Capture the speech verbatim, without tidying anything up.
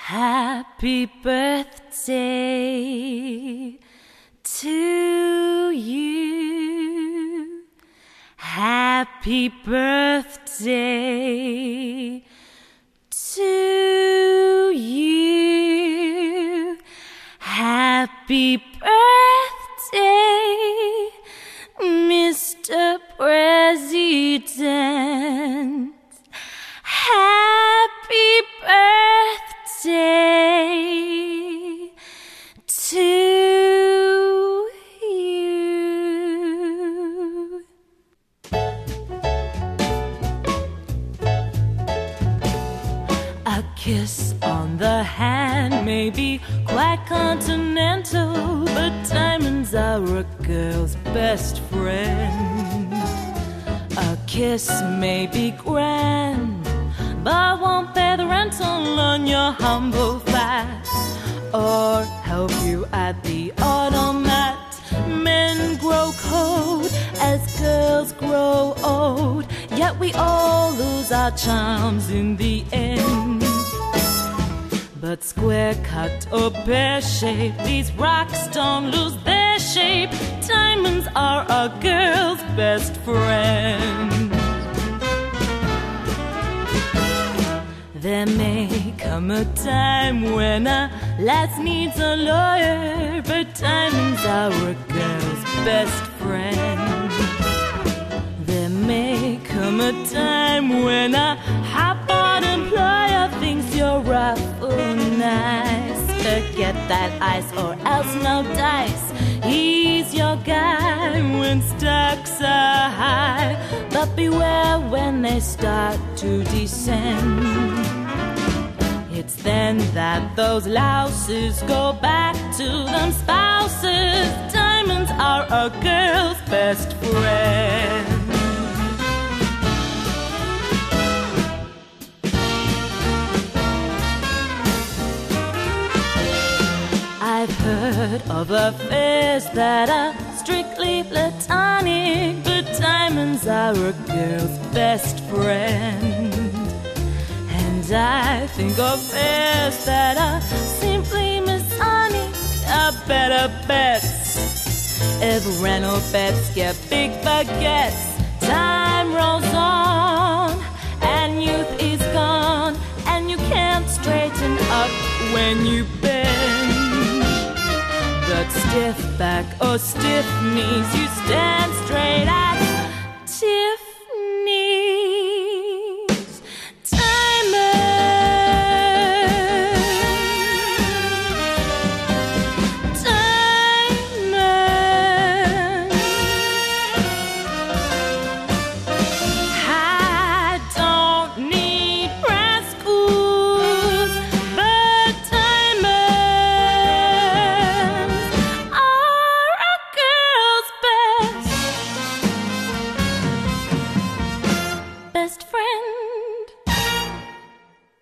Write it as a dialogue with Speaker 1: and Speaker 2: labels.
Speaker 1: Happy birthday to you. Happy birthday to you. Happy birthday, Mister President. Happy birthday to you. A kiss on the hand may be quite continental, but diamonds are a girl's best friend. A kiss may be grand, but won't pay the rental on your humble flat, or help you at the automat. Men grow cold as girls grow old, yet we all lose our charms in the end. But square cut or pear shape, these rocks don't lose their shape. Diamonds are a girl's best friend. There may come a time when a lass needs a lawyer, but diamonds are a girl's best friend. There may come a time when a hot-bought employer thinks you're rough or nice. Forget that ice or else no dice. He's your guy when stocks are high, but beware when they start to descend. It's then that those louses go back to them spouses. Diamonds are a girl's best friend. I've heard of affairs that are strictly platonic, but diamonds are a girl's best friend. And I think of affairs that are simply Masonic are better bets. If rental bets get big baguettes, time rolls on and youth is gone, and you can't straighten up when you bend. But stiff back or stiff knees, you stand straight at